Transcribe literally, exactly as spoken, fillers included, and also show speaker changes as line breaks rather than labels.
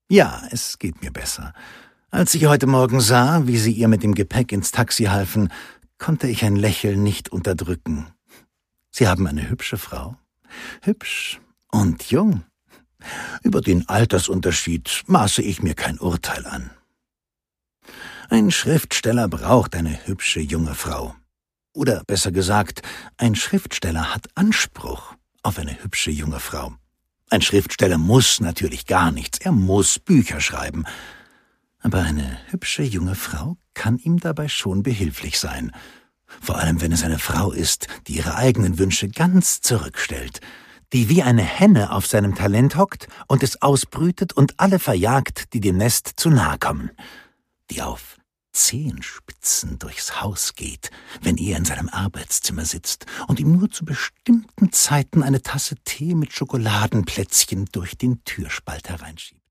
Ja, es geht mir besser. Als ich heute Morgen sah, wie Sie ihr mit dem Gepäck ins Taxi halfen, konnte ich ein Lächeln nicht unterdrücken. Sie haben eine hübsche Frau. Hübsch und jung. Über den Altersunterschied maße ich mir kein Urteil an. Ein Schriftsteller braucht eine hübsche junge Frau. Oder besser gesagt, ein Schriftsteller hat Anspruch auf eine hübsche junge Frau. Ein Schriftsteller muss natürlich gar nichts, er muss Bücher schreiben. Aber eine hübsche junge Frau kann ihm dabei schon behilflich sein. Vor allem, wenn es eine Frau ist, die ihre eigenen Wünsche ganz zurückstellt, die wie eine Henne auf seinem Talent hockt und es ausbrütet und alle verjagt, die dem Nest zu nahe kommen, die auf Zehenspitzen durchs Haus geht, wenn er in seinem Arbeitszimmer sitzt und ihm nur zu bestimmten Zeiten eine Tasse Tee mit Schokoladenplätzchen durch den Türspalt hereinschiebt.